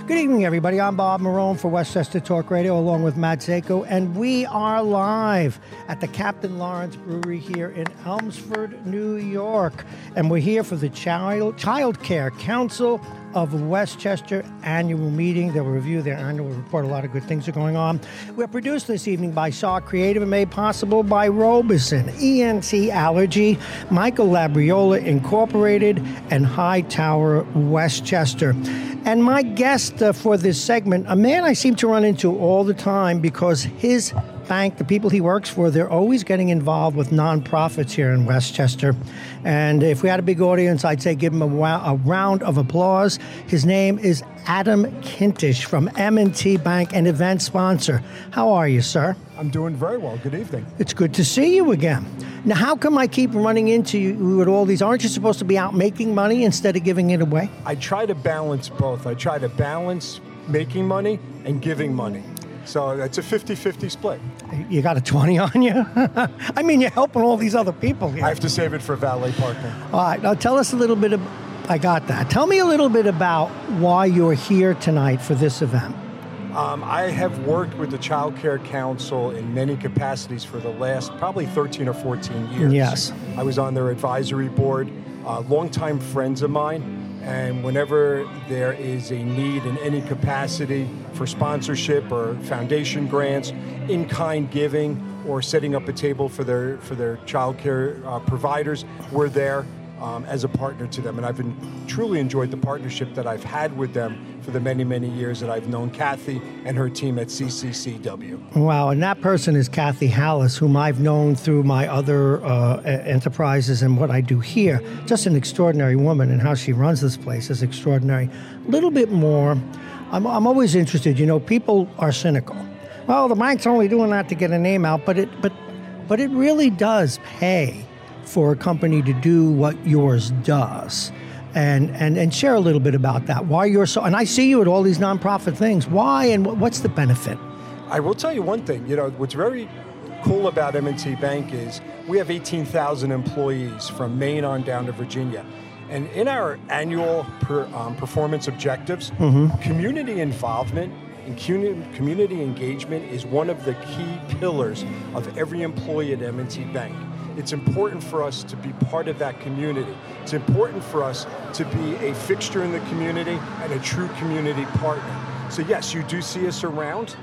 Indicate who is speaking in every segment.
Speaker 1: Good evening, everybody. I'm Bob Marone for Westchester Talk Radio, along with Matt Zako, and we are live at the Captain Lawrence Brewery here in Elmsford, New York. And we're here for the Child Care Council of Westchester annual meeting. They'll review their annual report. A lot of good things are going on. We're produced this evening by Shaw Creative and made possible by Robeson, ENT Allergy, Michael Labriola Incorporated, and Hightower Westchester. And my guest for this segment, a man I seem to run into all the time because his bank, the people he works for, they're always getting involved with nonprofits here in Westchester. And if we had a big audience, I'd say give him a round of applause. His name is Adam Kintish from M&T Bank, an event sponsor. How are you, sir?
Speaker 2: I'm doing very well. Good evening.
Speaker 1: It's good to see you again. Now, how come I keep running into you with all these? Aren't you supposed to be out making money instead of giving it away?
Speaker 2: I try to balance both. I try to balance making money and giving money. So it's a 50-50 split.
Speaker 1: You got a 20 on you? I mean, you're helping all these other people here.
Speaker 2: I have to save it for valet parking.
Speaker 1: All right. Now, tell us a little bit I got that. Tell me a little bit about why you're here tonight for this event.
Speaker 2: I have worked with the Child Care Council in many capacities for the last probably 13 or 14 years.
Speaker 1: Yes.
Speaker 2: I was on their advisory board, longtime friends of mine. And whenever there is a need in any capacity for sponsorship or foundation grants, in-kind giving, or setting up a table for their child care providers, we're there as a partner to them. And I've truly enjoyed the partnership that I've had with them for the many, many years that I've known Kathy and her team at CCCW.
Speaker 1: Wow, and that person is Kathy Hallis, whom I've known through my other enterprises and what I do here. Just an extraordinary woman, and how she runs this place is extraordinary. A little bit more, I'm always interested, people are cynical. Well, the bank's only doing that to get a name out, but it really does pay for a company to do what yours does. And share a little bit about that. Why you're so, and I see you at all these nonprofit things. Why and what's the benefit?
Speaker 2: I will tell you one thing. What's very cool about M&T Bank is we have 18,000 employees from Maine on down to Virginia. And in our annual performance objectives, community involvement and community engagement is one of the key pillars of every employee at M&T Bank. It's important for us to be part of that community. It's important for us to be a fixture in the community and a true community partner. So yes, you do see us around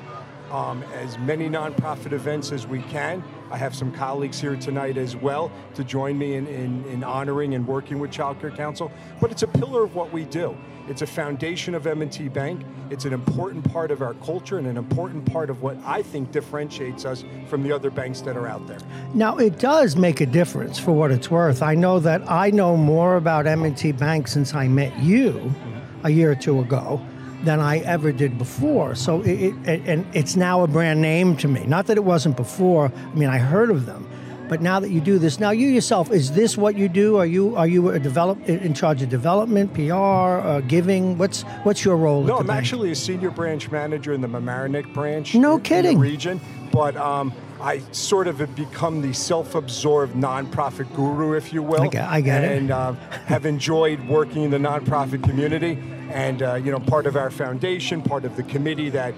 Speaker 2: as many nonprofit events as we can. I have some colleagues here tonight as well to join me in honoring and working with Child Care Council. But it's a pillar of what we do. It's a foundation of M&T Bank. It's an important part of our culture and an important part of what I think differentiates us from the other banks that are out there.
Speaker 1: Now, it does make a difference for what it's worth. I know that I know more about M&T Bank since I met you a year or two ago than I ever did before. So it's now a brand name to me. Not that it wasn't before. I mean, I heard of them. But now that you do this, now you yourself, is this what you do? Are you in charge of development, PR, giving? What's your role?
Speaker 2: No, I'm actually a senior branch manager in the Mamaroneck branch.
Speaker 1: No kidding.
Speaker 2: In the region, but I sort of have become the self-absorbed nonprofit guru, if you will.
Speaker 1: I get it.
Speaker 2: And have enjoyed working in the nonprofit community, and part of our foundation, part of the committee that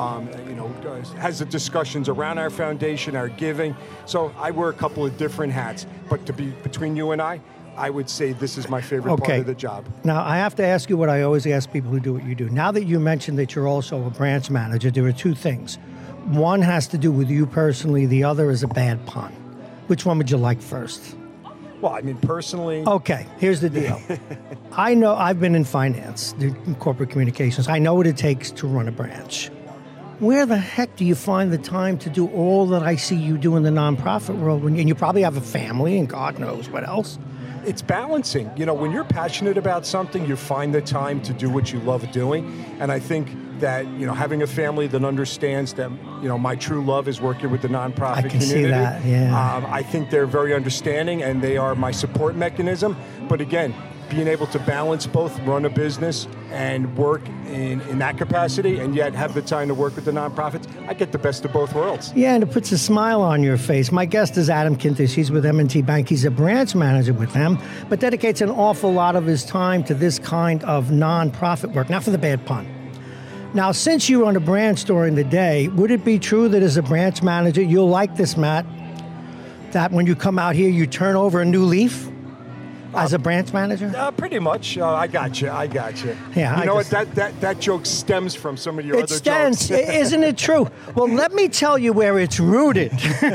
Speaker 2: has the discussions around our foundation, our giving. So I wear a couple of different hats, but to be between you and I would say this is my favorite part of the job.
Speaker 1: Now, I have to ask you what I always ask people who do what you do. Now that you mentioned that you're also a branch manager, there are two things. One has to do with you personally. The other is a bad pun. Which one would you like first?
Speaker 2: Well, I mean, personally...
Speaker 1: Okay, here's the deal. I know I've been in finance, in corporate communications. I know what it takes to run a branch. Where the heck do you find the time to do all that I see you do in the nonprofit world? And you probably have a family and God knows what else.
Speaker 2: It's balancing. When you're passionate about something, you find the time to do what you love doing. And I think that, having a family that understands that, my true love is working with the nonprofit community. I can
Speaker 1: see that, yeah.
Speaker 2: I think they're very understanding and they are my support mechanism. But again, being able to balance both, run a business and work in that capacity, and yet have the time to work with the nonprofits, I get the best of both worlds.
Speaker 1: Yeah, and it puts a smile on your face. My guest is Adam Kintish. He's with M&T Bank. He's a branch manager with them, but dedicates an awful lot of his time to this kind of nonprofit work. Not for the bad pun. Now, since you run a branch during the day, would it be true that as a branch manager, you'll like this, Matt, that when you come out here, you turn over a new leaf as a branch manager?
Speaker 2: Pretty much. I got you.
Speaker 1: Yeah,
Speaker 2: you know what? That joke stems from some of your other
Speaker 1: jokes. Isn't it true? Well, let me tell you where it's rooted.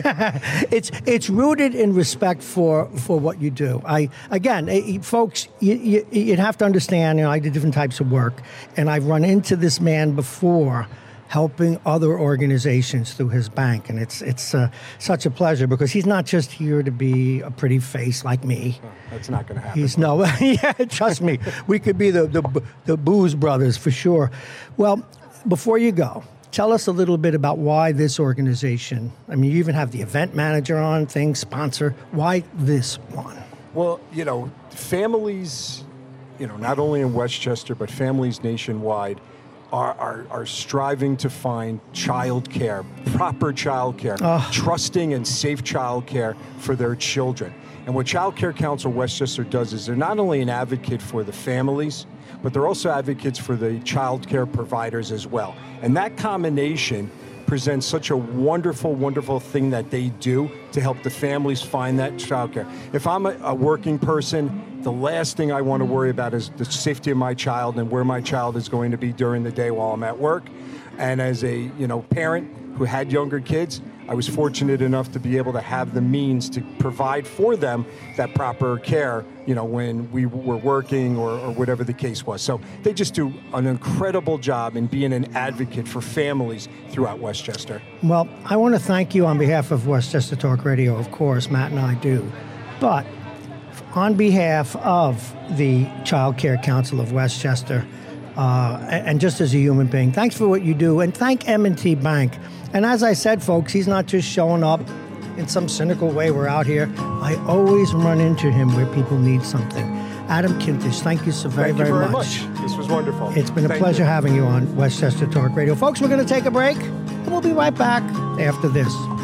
Speaker 1: It's rooted in respect for what you do. Folks, you'd have to understand. I do different types of work, and I've run into this man before, helping other organizations through his bank. And it's such a pleasure because he's not just here to be a pretty face like me.
Speaker 2: That's not going to happen.
Speaker 1: Yeah, trust me. We could be the Booze Brothers for sure. Well, before you go, tell us a little bit about why this organization, you even have the event manager on, sponsor. Why this one?
Speaker 2: Well, families, not only in Westchester, but families nationwide, are striving to find childcare, proper childcare, trusting and safe childcare for their children. And what Child Care Council Westchester does is they're not only an advocate for the families, but they're also advocates for the child care providers as well. And that combination presents such a wonderful, wonderful thing that they do to help the families find that child care. If I'm a working person, the last thing I want to worry about is the safety of my child and where my child is going to be during the day while I'm at work. And as a parent who had younger kids, I was fortunate enough to be able to have the means to provide for them that proper care, when we were working or whatever the case was. So they just do an incredible job in being an advocate for families throughout Westchester.
Speaker 1: Well, I want to thank you on behalf of Westchester Talk Radio, of course, Matt and I do. But on behalf of the Child Care Council of Westchester, and just as a human being, thanks for what you do, and thank M&T Bank. And as I said, folks, he's not just showing up in some cynical way. We're out here. I always run into him where people need something. Adam Kintish, thank you so very much.
Speaker 2: This was wonderful.
Speaker 1: It's been a pleasure having you on Westchester Talk Radio. Folks, we're going to take a break, and we'll be right back after this.